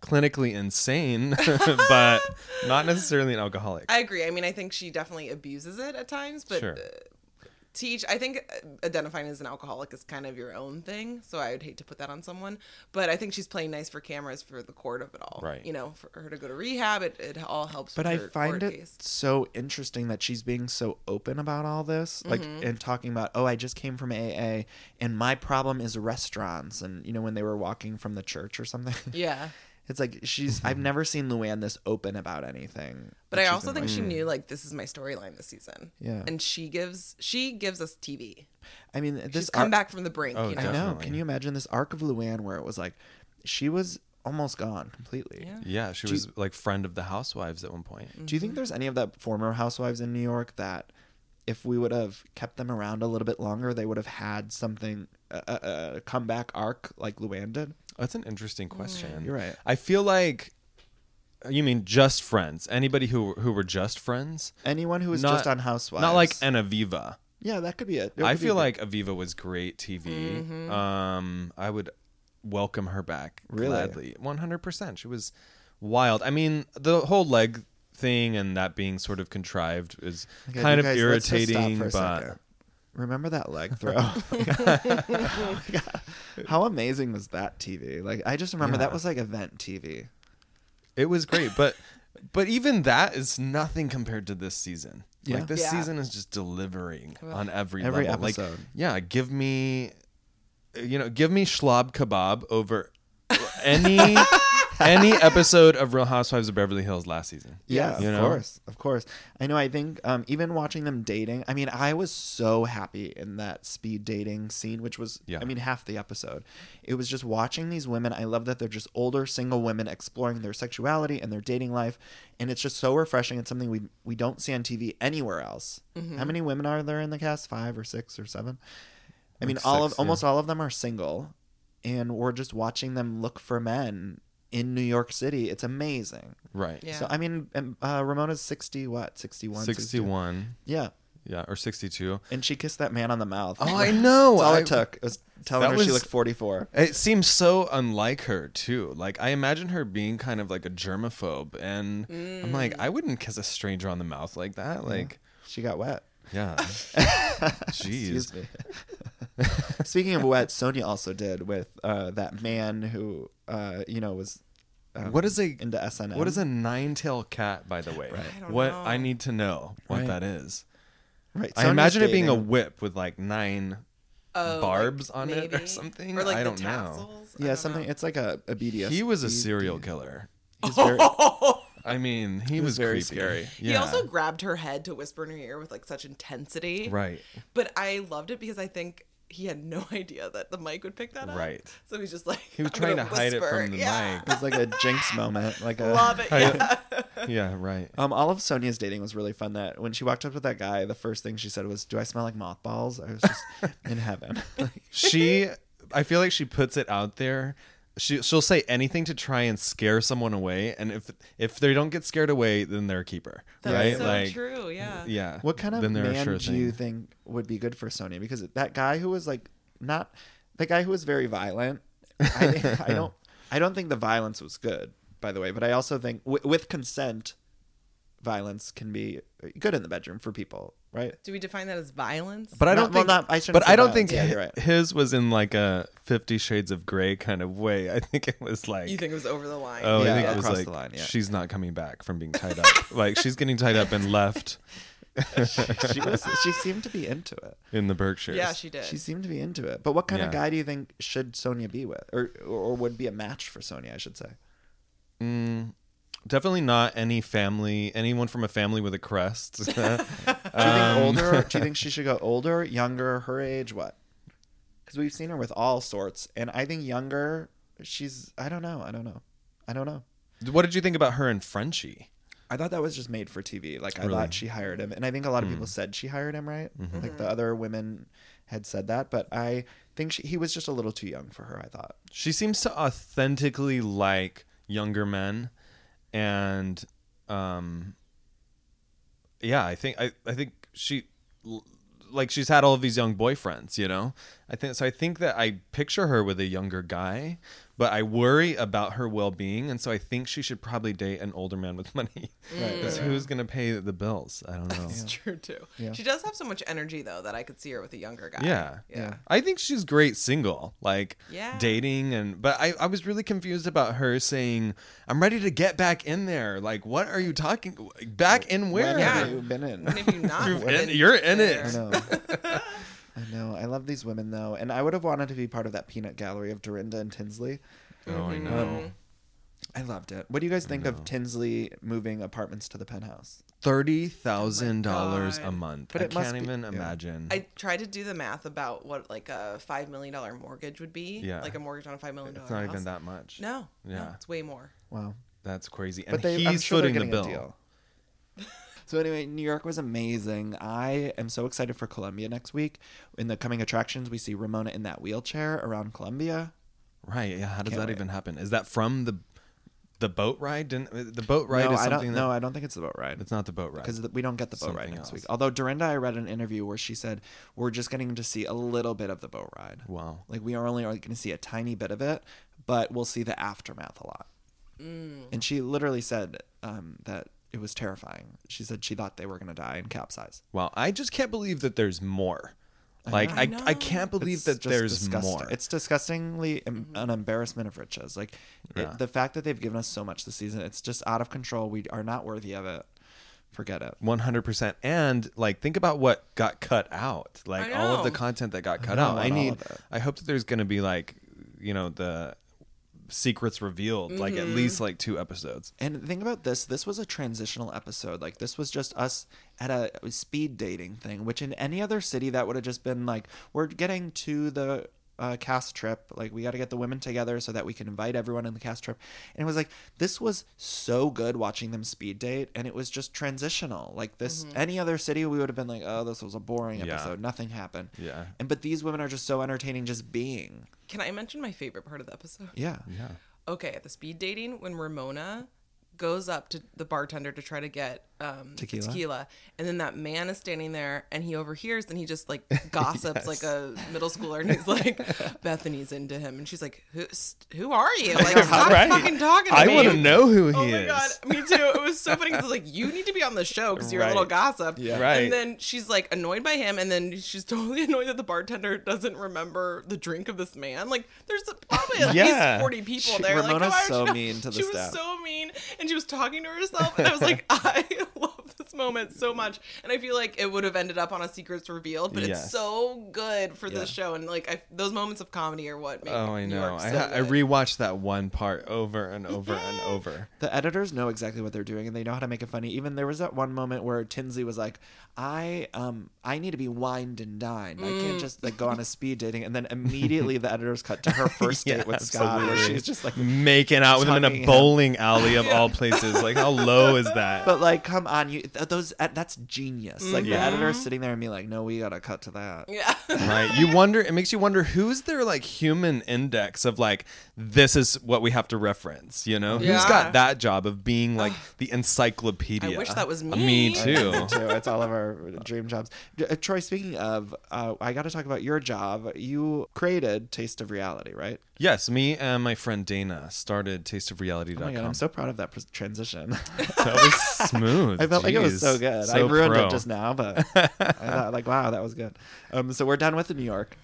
clinically insane, but not necessarily an alcoholic. I agree. I mean, I think she definitely abuses it at times, but Sure. I think identifying as an alcoholic is kind of your own thing. So I would hate to put that on someone, but I think she's playing nice for cameras for the court of it all. Right. You know, for her to go to rehab, it all helps. But with I her find court it case. so interesting that she's being so open about all this, like, and talking about, oh, I just came from AA, and my problem is restaurants, and when they were walking from the church or something. Yeah. It's like I've never seen Luann this open about anything. But that I she's also been think like- she knew, like, this is my storyline this season. Yeah. And she gives us TV. I mean, this She's come back from the brink. Oh, you know? I know. Definitely. Can you imagine this arc of Luann where it was like she was almost gone completely? Yeah. Yeah, she was like friend of the housewives at one point. Do you think there's any of that former housewives in New York that if we would have kept them around a little bit longer, they would have had something, a comeback arc like Luann did? That's an interesting question. You're right. I feel like you mean just friends. Anybody who were just friends? Anyone who was Not- just on Housewives. Not like an Aviva. Yeah, that could be it. It I could be feel good. like Aviva was great TV. I would welcome her back Really? gladly. 100%. She was wild. I mean, the whole leg thing and that being sort of contrived is Okay, kind you of guys, let's just stop irritating, for a but second. Remember that leg throw? Oh my God. How amazing was that TV? Like, I just remember that Yeah. was like event TV. it was great. But even that is nothing compared to this season. Yeah. Like this Yeah. season is just delivering on every Every level. episode. Like, yeah, give me schlob kebab over any episode of Real Housewives of Beverly Hills last season. Yeah, You of know? course, of course. I know. I think even watching them dating. I mean, I was so happy in that speed dating scene, which was, Yeah. I mean, half the episode. It was just watching these women. I love that they're just older single women exploring their sexuality and their dating life, and it's just so refreshing. It's something we don't see on TV anywhere else. How many women are there in the cast? 5 or 6 or 7? I mean, Like all 6, of almost all of them are single, and we're just watching them look for men in New York City. It's amazing. Right. Yeah. So I mean, Ramona's 61, 62? 61. Yeah, Yeah, or 62. and she kissed that man on the mouth. Oh, I know. That's all I- it took. It was telling That her she was- looked 44. It seems so unlike her too. Like I imagine her being kind of like a germaphobe, and I'm like, I wouldn't kiss a stranger on the mouth like that. Like, She got wet. yeah, Excuse jeez. me. Speaking of wet, Sonia also did with that man who, was What is a into SNM. What is a 9-tailed cat, by the way? I don't What know. I need to know what Right. that is. Right. I Sonia's imagine it being a dating. whip with like 9 Oh, barbs like, on it or maybe. something. Or like I the don't know. tassels. I Yeah, don't something. know. It's like a BDS. He was a serial killer. He's very, I mean, he was was very creepy. scary. Yeah. He also grabbed her head to whisper in her ear with like such intensity. right. But I loved it because I think he had no idea that the mic would pick that up. Right. So he's just like He was I'm trying to gonna hide it whisper. from the Yeah. mic. it was like a jinx moment. Like a Love it. Yeah. Yeah, right. All of Sonia's dating was really fun. That when she walked up to that guy, the first thing she said was, "Do I smell like mothballs?" I was just in heaven. I feel like she puts it out there. She'll say anything to try and scare someone away, and if they don't get scared away, then they're a keeper, That's right? so like, true. Yeah. yeah. What kind of then they're a man sure do you thing. think would be good for Sonia? Because that guy who was like not the guy who was very violent. I don't think the violence was good, by the way. But I also think with consent, violence can be good in the bedroom for people, right? Do we define that as violence? But I don't think. But I don't think you're right. his was in like a 50 Shades of Grey kind of way. I think it was like. You think it was over the line? Oh, Yeah, I think it was across like the line, yeah. she's not coming back from being tied up. Like she's getting tied up and left she seemed to be into it. in the Berkshires. Yeah, she did. She seemed to be into it. But what kind of Yeah. guy do you think should Sonia be with, or would be a match for Sonia? I should say. Definitely not anyone from a family with a crest. Do you think older? Do you think she should go older, younger, her age? What? Because we've seen her with all sorts, and I think younger. I don't know. What did you think about her and Frenchie? I thought that was just made for TV. Like I Really? thought she hired him, and I think a lot of people said she hired him, right? Like the other women had said that, but I think he was just a little too young for her. I thought. She seems to authentically like younger men, and yeah, I think she like she's had all of these young boyfriends, you know. I think that I picture her with a younger guy, but I worry about her well-being, and so I think she should probably date an older man with money. Because who's gonna pay the bills? I don't know. It's true too. Yeah. She does have so much energy though that I could see her with a younger guy. Yeah. I think she's great single, like Yeah. dating, but I was really confused about her saying, "I'm ready to get back in there." Like, what are you talking back in where? When Yeah. have you been in? And if you not, You're in I it. know. I know. I love these women though, and I would have wanted to be part of that peanut gallery of Dorinda and Tinsley. Oh, I know. I loved it. What do you guys think of Tinsley moving apartments to the penthouse? $30,000 a month. But I it must can't be- even yeah. imagine. I tried to do the math about what like a $5 million mortgage would be. Yeah. Like a mortgage on a $5 million It's not house. even that much. No. Yeah. No, it's way more. Wow. That's crazy. But And I'm he's sure they're footing the getting a bill. deal. So anyway, New York was amazing. I am so excited for Columbia next week. In the coming attractions, we see Ramona in that wheelchair around Columbia. Right. Yeah. How does Can't that wait. even happen? Is that from the boat ride? Didn't the boat ride no, is something that I don't think it's the boat ride. it's not the boat ride. Because we don't get the boat ride Something next else. week. Although Dorinda, I read an interview where she said we're just getting to see a little bit of the boat ride. Wow. Like we are only going to see a tiny bit of it, but we'll see the aftermath a lot. And she literally said that it was terrifying. She said she thought they were going to die and capsize. Wow. I just can't believe that there's more. Like I can't believe It's that just there's disgusting. more. It's disgustingly an embarrassment of riches. Like the fact that they've given us so much this season, it's just out of control. We are not worthy of it. Forget it. 100%. And like, think about what got cut out. Like I all of the know. content that got cut know, out. and all of it. I hope that there's going to be like, the secrets revealed, like at least like 2 episodes. And think about this. This was a transitional episode. Like this was just us at a speed dating thing, which in any other city that would have just been like, we're getting to the cast trip. Like we got to get the women together so that we can invite everyone in the cast trip. And it was like, this was so good watching them speed date. And it was just transitional. Like this, any other city, we would have been like, oh, this was a boring Yeah. episode. Nothing happened. Yeah. But these women are just so entertaining just being. Can I mention my favorite part of the episode? Yeah. Okay, at the speed dating, when Ramona goes up to the bartender to try to get tequila, and then that man is standing there and he overhears and he just like gossips like a middle schooler, and he's like, Bethany's into him, and she's like, who are you? Like, stop Right. fucking talking to I me. want to know who he Oh is. my god, me too. It was so funny because I was like, you need to be on the show because you're a Right. little gossip. Yeah. Right. And then she's like annoyed by him, and then she's totally annoyed that the bartender doesn't remember the drink of this man. Like, there's probably at Yeah. least 40 people there. Ramona's like, how so she mean to the She staff. was so mean, and she was talking to herself, and I was like, I love this moment so much. And I feel like it would have ended up on a Secrets Revealed, but Yes. it's so good for Yeah. this show, and like those moments of comedy are what make Oh, I New know. York I so good. rewatched that one part over and over and over. The editors know exactly what they're doing and they know how to make it funny. Even there was that one moment where Tinsley was like, I need to be wined and dined. I can't just like go on a speed dating. And then immediately the editors cut to her first date with Scott, where absolutely. she's just like Making out with him in tugging a him. bowling alley of all places. Like, how low is that? But like, come on, that's genius. Like the Yeah. editor's sitting there and be like, no, we gotta cut to that. Yeah. Right. It makes you wonder who's their like human index of like, this is what we have to reference, Yeah. Who's got that job of being like the encyclopedia? I wish that was me. Me too. Too. It's all of our dream jobs. Troy, speaking of, I got to talk about your job. You created Taste of Reality, right? Yes, me and my friend Dana started tasteofreality.com. Oh my God, I'm so proud of that transition. That was smooth. I felt like it was Jeez. so good. I So ruined pro. it just now, but I thought, like, wow, that was good. So we're done with the New York.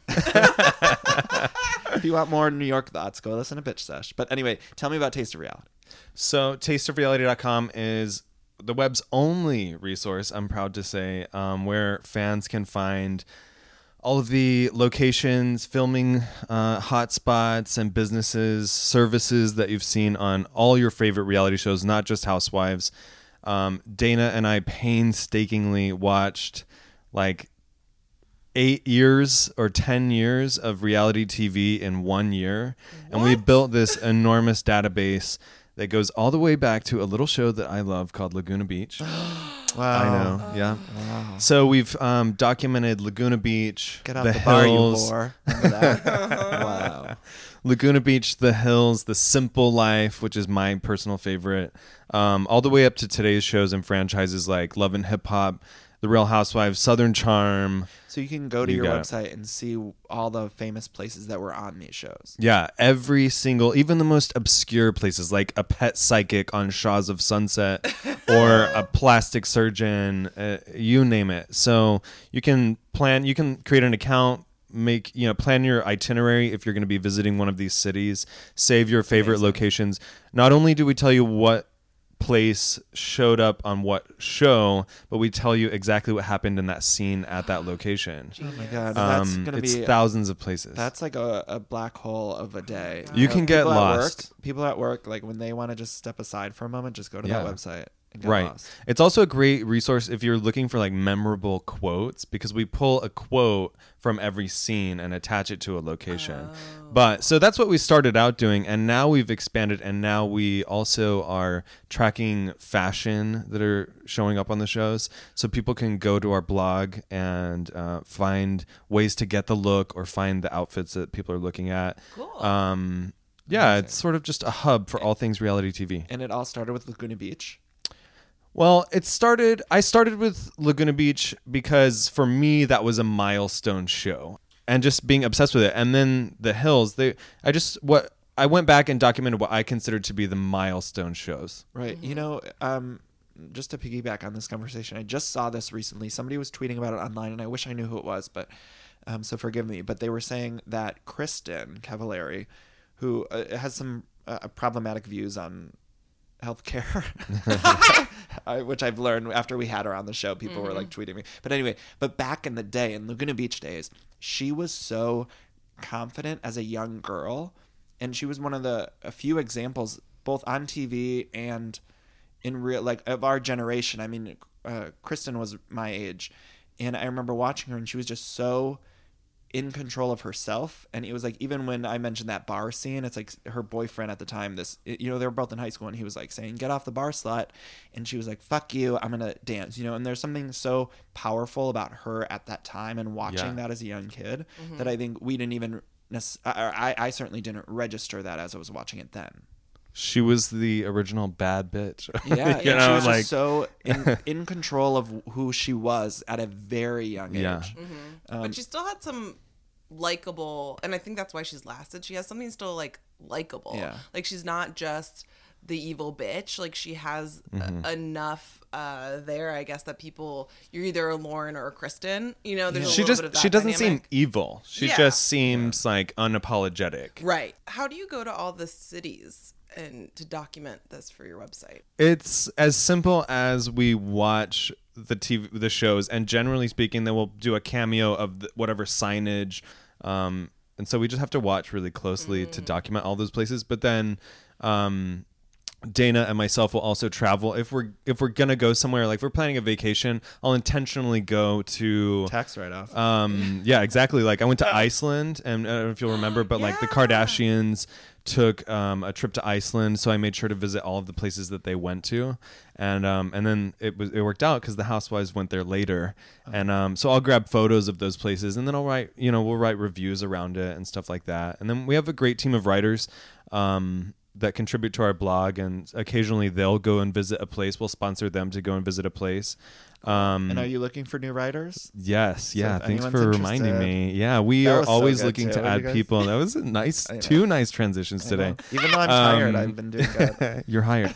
If you want more New York thoughts, go listen to Bitch Sesh. But anyway, tell me about Taste of Reality. So tasteofreality.com is the web's only resource, I'm proud to say, where fans can find all of the locations, filming hotspots, and businesses, services that you've seen on all your favorite reality shows, not just Housewives. Dana and I painstakingly watched like 8 years or 10 years of reality TV in 1 year. And we built this enormous database that goes all the way back to a little show that I love called Laguna Beach. Wow. I know, yeah. So we've documented Laguna Beach, Get off the the bar, you hills, whore. Remember that? Wow. Laguna Beach, the hills, The Simple Life, which is my personal favorite, all the way up to today's shows and franchises like Love and Hip Hop, The Real Housewives, Southern Charm. So you can go to You your got it. website and see all the famous places that were on these shows. Yeah, every single, even the most obscure places, like a pet psychic on Shaws of Sunset or a plastic surgeon, you name it. So you can create an account, plan your itinerary if you're going to be visiting one of these cities, save your favorite locations. Not only do we tell you what place showed up on what show, but we tell you exactly what happened in that scene at that location. Oh my God. That's going to It's be thousands of places. That's like a black hole of a day. You can get people lost. People at work, like when they want to just step aside for a moment, just go to that website and get Right. lost. It's also a great resource if you're looking for like memorable quotes, because we pull a quote from every scene and attach it to a location. But so that's what we started out doing, and now we've expanded, and now we also are tracking fashion that are showing up on the shows, so people can go to our blog and find ways to get the look or find the outfits that people are looking at. Cool. Yeah, it's sort of just a hub for all things reality TV. And it all started with Laguna Beach. Well, I started with Laguna Beach because for me that was a milestone show and just being obsessed with it. And then The Hills, I went back and documented what I considered to be the milestone shows. Right. You know, just to piggyback on this conversation, I just saw this recently. Somebody was tweeting about it online, and I wish I knew who it was, but so forgive me. But they were saying that Kristen Cavallari, who has some problematic views on healthcare, which I've learned after we had her on the show. People were like tweeting me. But anyway, back in the day, in Laguna Beach days, she was so confident as a young girl, and she was one of a few examples, both on TV and in real, like, of our generation. I mean, Kristen was my age, and I remember watching her, and she was just so in control of herself. And it was like, even when I mentioned that bar scene, it's like her boyfriend at the time, they were both in high school, and he was like saying, "Get off the bar, slut," and she was like, "Fuck you, I'm gonna dance," and there's something so powerful about her at that time, and watching that as a young kid, that I think we didn't even I certainly didn't register that as I was watching it then. She was the original bad bitch. Yeah, you and know, she was like, just so in control of who she was at a very young age. Yeah. But she still had some likable, and I think that's why she's lasted. She has something still like likable. Yeah. Like she's not just the evil bitch. Like she has enough there, I guess, that people, you're either a Lauren or a Kristen. There's a little bit of that she doesn't seem dynamic. evil. She just seems like unapologetic. Right. How do you go to all the cities and to document this for your website? It's as simple as we watch the shows, and generally speaking, then we'll do a cameo of whatever signage, and so we just have to watch really closely to document all those places. But then Dana and myself will also travel if we're gonna go somewhere, like if we're planning a vacation. I'll intentionally go to Tax write-off. yeah, exactly. Like I went to Iceland, and I don't know if you'll remember, but like the Kardashians took a trip to Iceland, so I made sure to visit all of the places that they went to, and then it worked out because the Housewives went there later, and so I'll grab photos of those places, and then we'll write reviews around it and stuff like that, and then we have a great team of writers that contribute to our blog, and occasionally they'll go and visit a place. We'll sponsor them to go and visit a place. And are you looking for new writers? Yes, yeah. if Thanks anyone's for reminding interested. me. Yeah, we That are was so always good, looking too. to What did add you guys- people. That was two nice transitions today. Even though I'm tired, I've been doing good. You're hired.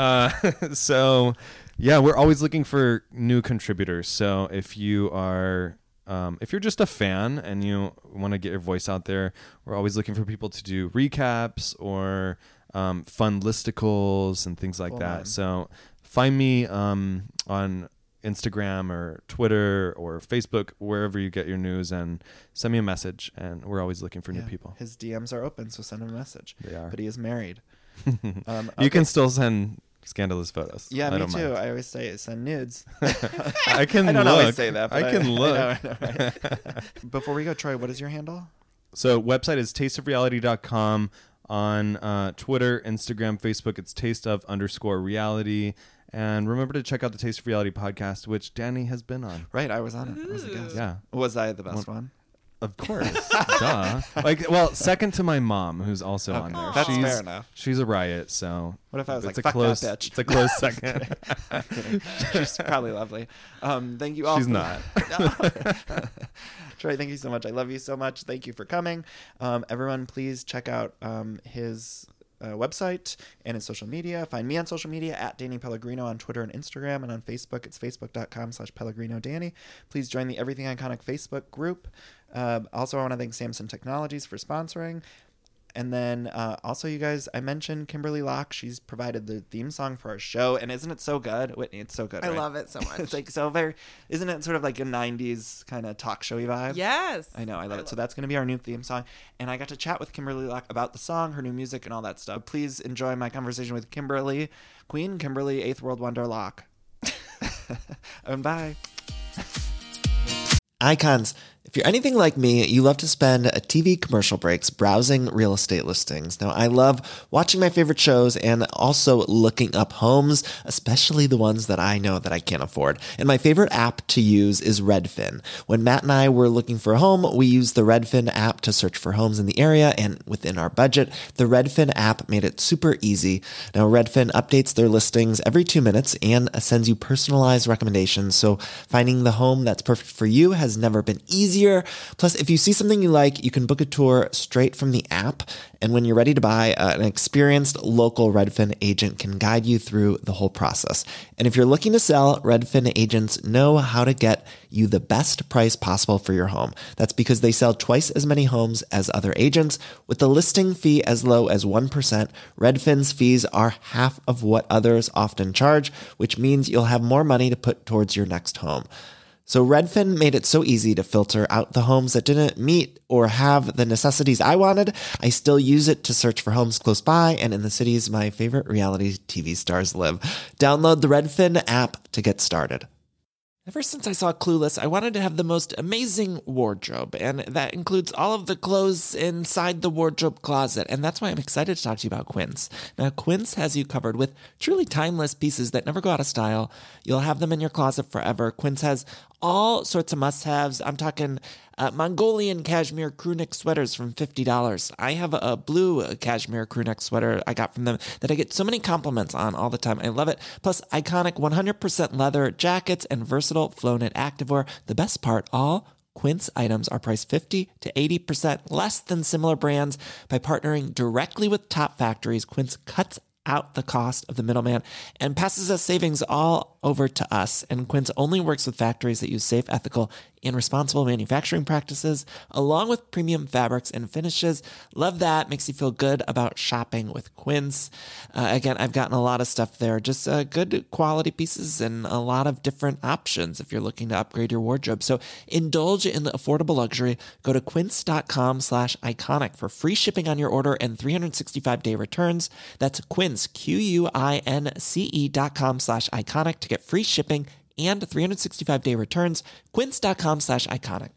So, yeah, we're always looking for new contributors. So if you're just a fan and you want to get your voice out there, we're always looking for people to do recaps or fun listicles and things like that. Man. So find me on Instagram or Twitter or Facebook, wherever you get your news, and send me a message. And we're always looking for new people. His DMs are open, so send him a message. They are. But he is married. You can still send scandalous photos. Yeah, I me don't too. mind. I always say send nudes. I can I don't look. always say that. But I can look. I know, right? Before we go, Troy, what is your handle? So website is tasteofreality.com. On Twitter, Instagram, Facebook, it's tasteof_reality. And remember to check out the Taste of Reality podcast, which Danny has been on. Right, I was on it. I was a guest. Yeah. Was I the best one? Of course. Duh. Like, well, second to my mom, who's also on there. That's fair enough. She's a riot, so. What if I was it's like, a fuck close, that bitch? It's a close second. I'm kidding. She's probably lovely. Thank you all. She's not. Troy, thank you so much. I love you so much. Thank you for coming. Everyone, please check out his website and his social media. Find me on social media at Danny Pellegrino on Twitter and Instagram, and on Facebook it's facebook.com/Pellegrino Danny. Please join the Everything Iconic Facebook group. Also, I want to thank Samson Technologies for sponsoring. And then also, you guys, I mentioned Kimberly Locke. She's provided the theme song for our show. And isn't it so good? Whitney, it's so good, I right? love it so much. It's like so very, isn't it sort of like a 90s kind of talk showy vibe? Yes. I know, I love it. So that's going to be our new theme song. And I got to chat with Kimberly Locke about the song, her new music, and all that stuff. Please enjoy my conversation with Kimberly, Queen Kimberly, 8th World Wonder Locke. Bye. Icons. If you're anything like me, you love to spend TV commercial breaks browsing real estate listings. Now, I love watching my favorite shows and also looking up homes, especially the ones that I know that I can't afford. And my favorite app to use is Redfin. When Matt and I were looking for a home, we used the Redfin app to search for homes in the area and within our budget. The Redfin app made it super easy. Now, Redfin updates their listings every 2 minutes and sends you personalized recommendations. So finding the home that's perfect for you has never been easier. Plus, if you see something you like, you can book a tour straight from the app. And when you're ready to buy, an experienced local Redfin agent can guide you through the whole process. And if you're looking to sell, Redfin agents know how to get you the best price possible for your home. That's because they sell twice as many homes as other agents. With the listing fee as low as 1%, Redfin's fees are half of what others often charge, which means you'll have more money to put towards your next home. So Redfin made it so easy to filter out the homes that didn't meet or have the necessities I wanted. I still use it to search for homes close by and in the cities my favorite reality TV stars live. Download the Redfin app to get started. Ever since I saw Clueless, I wanted to have the most amazing wardrobe, and that includes all of the clothes inside the wardrobe closet, and that's why I'm excited to talk to you about Quince. Now, Quince has you covered with truly timeless pieces that never go out of style. You'll have them in your closet forever. Quince has all sorts of must-haves. I'm talking Mongolian cashmere crewneck sweaters from $50. I have a blue cashmere crewneck sweater I got from them that I get so many compliments on all the time. I love it. Plus, iconic 100% leather jackets and versatile flow-knit activewear. The best part, all Quince items are priced 50 to 80% less than similar brands. By partnering directly with top factories, Quince cuts out the cost of the middleman and passes us savings all over to us. And Quince only works with factories that use safe, ethical, and responsible manufacturing practices, along with premium fabrics and finishes. Love that. Makes you feel good about shopping with Quince. Again, I've gotten a lot of stuff there, just good quality pieces and a lot of different options if you're looking to upgrade your wardrobe. So indulge in the affordable luxury. Go to quince.com/iconic for free shipping on your order and 365-day returns. That's Quince, QUINCE.com/iconic to get free shipping and 365-day returns. Quince.com/iconic.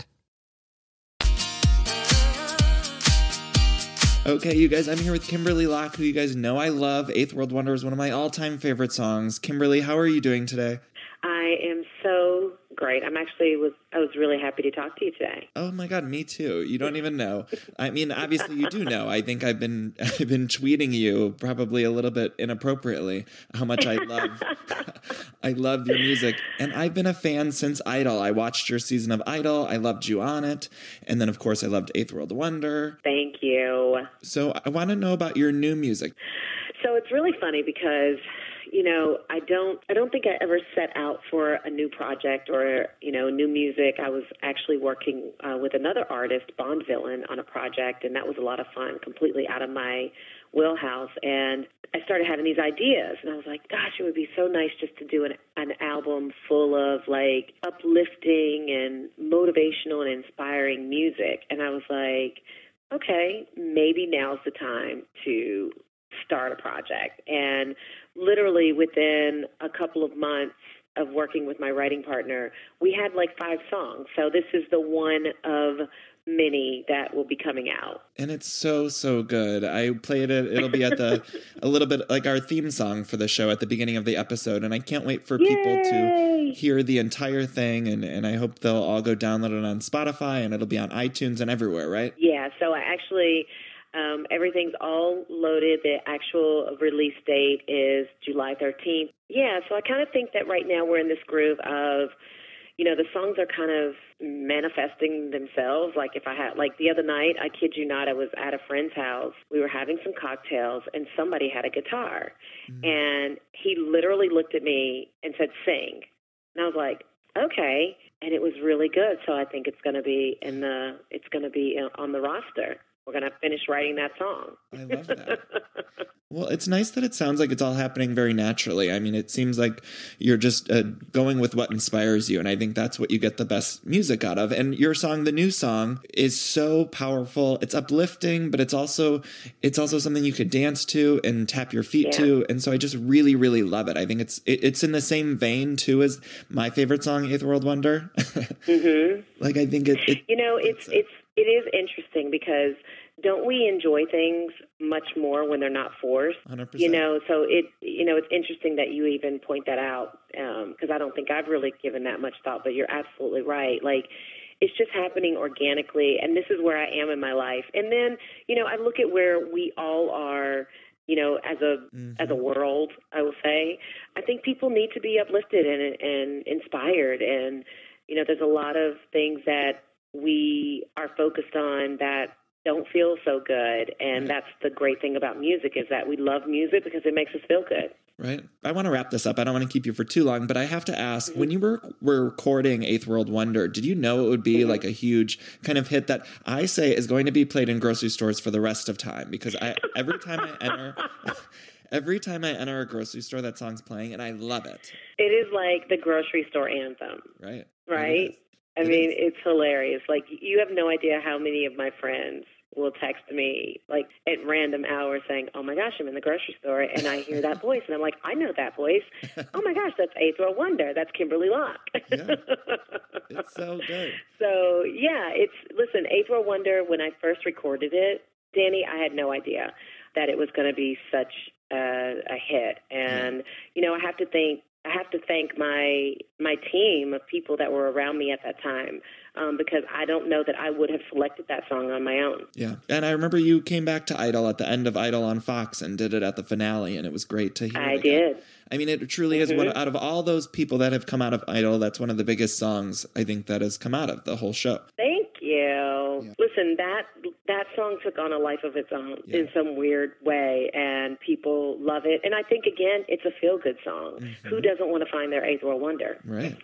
Okay, you guys, I'm here with Kimberly Locke, who you guys know I love. 8th World Wonder is one of my all-time favorite songs. Kimberly, how are you doing today? I am so great. I was really happy to talk to you today. Oh my God, me too. You don't even know. I mean, obviously you do know. I think I've been tweeting you probably a little bit inappropriately how much I love your music. And I've been a fan since Idol. I watched your season of Idol. I loved you on it. And then of course I loved 8th World Wonder. Thank you. So I want to know about your new music. So it's really funny because I don't think I ever set out for a new project or, new music. I was actually working with another artist, Bond Villain, on a project, and that was a lot of fun, completely out of my wheelhouse. And I started having these ideas, and I was like, gosh, it would be so nice just to do an album full of, like, uplifting and motivational and inspiring music. And I was like, okay, maybe now's the time to start a project. And literally within a couple of months, of working with my writing partner, we had like 5 songs. So this is the one of many that will be coming out. And it's so, so good. I played it. It'll be at a little bit like our theme song for the show at the beginning of the episode. And I can't wait for people to hear the entire thing. And I hope they'll all go download it on Spotify, and it'll be on iTunes and everywhere, right? Yeah. So I actually, everything's all loaded. The actual release date is July 13th. Yeah. So I kind of think that right now we're in this groove of, the songs are kind of manifesting themselves. Like if I had, like the other night, I kid you not, I was at a friend's house. We were having some cocktails and somebody had a guitar. And he literally looked at me and said, sing. And I was like, okay. And it was really good. So I think it's going to be on the roster. We're going to finish writing that song. I love that. Well, it's nice that it sounds like it's all happening very naturally. I mean, it seems like you're just going with what inspires you. And I think that's what you get the best music out of. And your song, the new song, is so powerful. It's uplifting, but it's also something you could dance to and tap your feet to. And so I just really, really love it. I think it's in the same vein, too, as my favorite song, Eighth World Wonder. Mm-hmm. Like, I think it is interesting because don't we enjoy things much more when they're not forced? 100%. So it's interesting that you even point that out because I don't think I've really given that much thought, but you're absolutely right. Like, it's just happening organically, and this is where I am in my life. And then, I look at where we all are, as a world, I will say. I think people need to be uplifted and inspired, and, there's a lot of things that we are focused on that don't feel so good. And that's the great thing about music, is that we love music because it makes us feel good. Right. I want to wrap this up. I don't want to keep you for too long, but I have to ask, when you were recording Eighth World Wonder, did you know it would be like a huge kind of hit that I say is going to be played in grocery stores for the rest of time? Because every time I enter a grocery store, that song's playing, and I love it. It is like the grocery store anthem. Right. Right? I mean, it's hilarious. Like, you have no idea how many of my friends will text me, like, at random hours saying, oh, my gosh, I'm in the grocery store, and I hear that voice. And I'm like, I know that voice. Oh, my gosh, that's Eighth World Wonder. That's Kimberly Locke. Yeah. It's so good. So, yeah, listen, Eighth World Wonder, when I first recorded it, Danny, I had no idea that it was going to be such a hit. And, I have to thank my team of people that were around me at that time, because I don't know that I would have selected that song on my own. Yeah. And I remember you came back to Idol at the end of Idol on Fox and did it at the finale, and it was great to hear. I did. I mean, it truly is one out of all those people that have come out of Idol, that's one of the biggest songs I think that has come out of the whole show. Thank you. Yeah. Listen, that song took on a life of its own in some weird way, and people love it. And I think, again, it's a feel-good song. Mm-hmm. Who doesn't want to find their Eighth World Wonder? Right,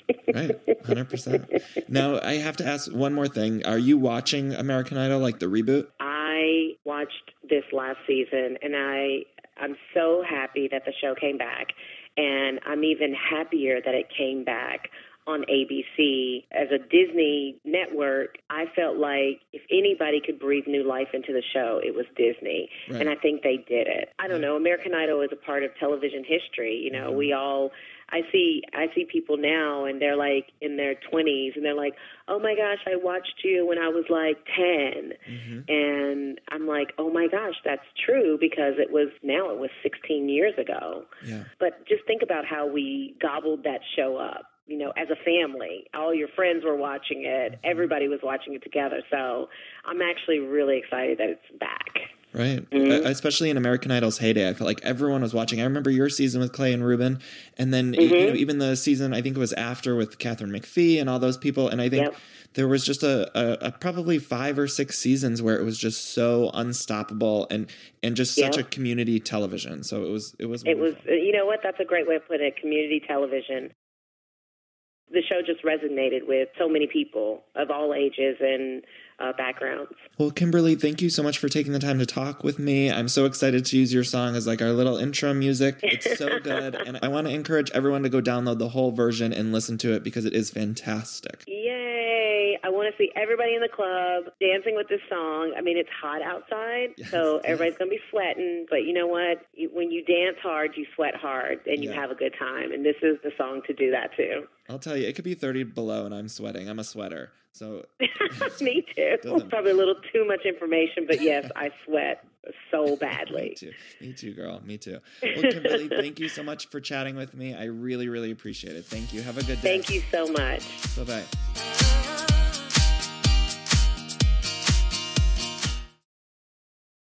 100%. Now, I have to ask one more thing. Are you watching American Idol, like the reboot? I watched this last season, and I'm so happy that the show came back, and I'm even happier that it came back on ABC. As a Disney network, I felt like if anybody could breathe new life into the show, it was Disney. Right. And I think they did it. I don't know. American Idol is a part of television history. We all, I see people now, and they're like in their 20s, and they're like, oh my gosh, I watched you when I was like 10. Mm-hmm. And I'm like, oh my gosh, that's true, because it was 16 years ago. Yeah. But just think about how we gobbled that show up. As a family, all your friends were watching it. Everybody was watching it together. So I'm actually really excited that it's back. Right. Mm-hmm. Especially in American Idol's heyday, I felt like everyone was watching. I remember your season with Clay and Ruben, and then even the season, I think it was after, with Catherine McPhee and all those people. And I think there was just a probably 5 or 6 seasons where it was just so unstoppable and just such a community television. So it was wonderful. You know what? That's a great way of putting it. Community television. The show just resonated with so many people of all ages and backgrounds. Well, Kimberly, thank you so much for taking the time to talk with me. I'm so excited to use your song as like our little intro music. It's so good. And I want to encourage everyone to go download the whole version and listen to it because it is fantastic. Yay. I want want to see everybody in the club dancing with this song. I mean, it's hot outside, so everybody's going to be sweating. But you know what? When you dance hard, you sweat hard, and you have a good time. And this is the song to do that too. I'll tell you, it could be 30 below, and I'm sweating. I'm a sweater. So Me too. Probably a little too much information, but yes, I sweat so badly. Me too, girl. Me too. Well, Kimberly, thank you so much for chatting with me. I really, really appreciate it. Thank you. Have a good day. Thank you so much. Bye-bye.